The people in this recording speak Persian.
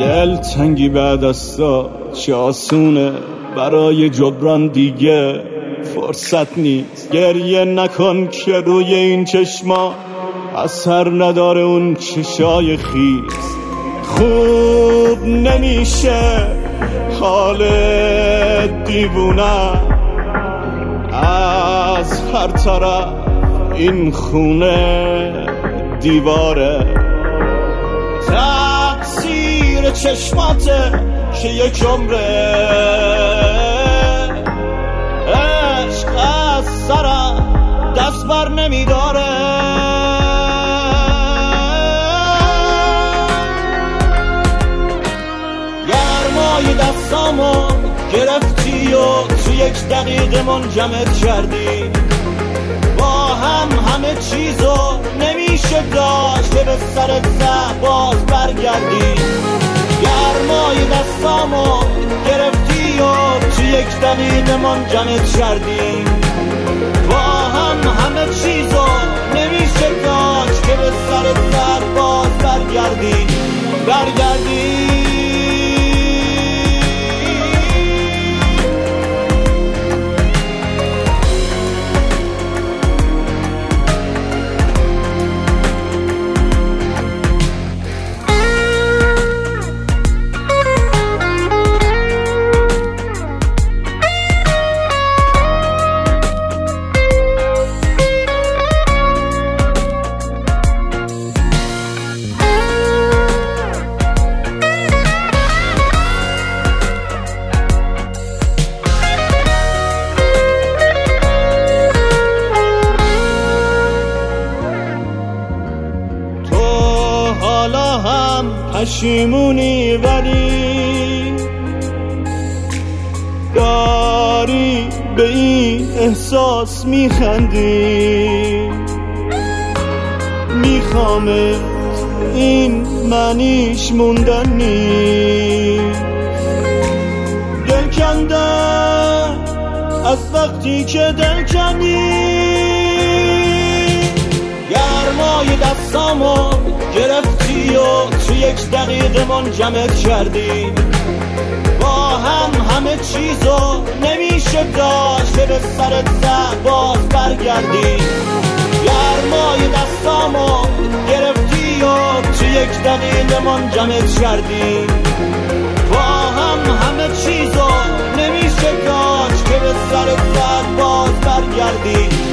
دل تنگی بعد از تا چه آسونه، برای جبران دیگه فرصت نیست. گریه نکن که روی این چشما اثر نداره اون چشای خیس. خوب نمیشه حال دیوونه، از هر طرف این خونه دیواره. تقصیر چشماته که یک عمره عشق از سرم دست بر نمیداره. گرمای دستامو گرفتی و تو یک دقیقه منجمد کردی. با همه چیزو نمیشه داشت که به سرت زد باز برگردی. گرمای دستامو گرفتی و تو یک دقیقه منجمد کردی. با همه چیزو نمیشه داشت که به سرت زد باز برگردی. حالا هم پشیمونی ولی داری به این احساس میخندی. میخوامت این معنیش موندن نیست. دل کندن از وقتی که دل کندی. گرمای دستامو گرفتی و تو یک دقیقه منجمد کردی. با همه چیزو نمیشه داشت که به سرت زد باز برگردی. گرمای دستامو گرفتی و تو یک دقیقه منجمد کردی. با همه چیزو نمیشه داشت که به سرت زد باز برگردی.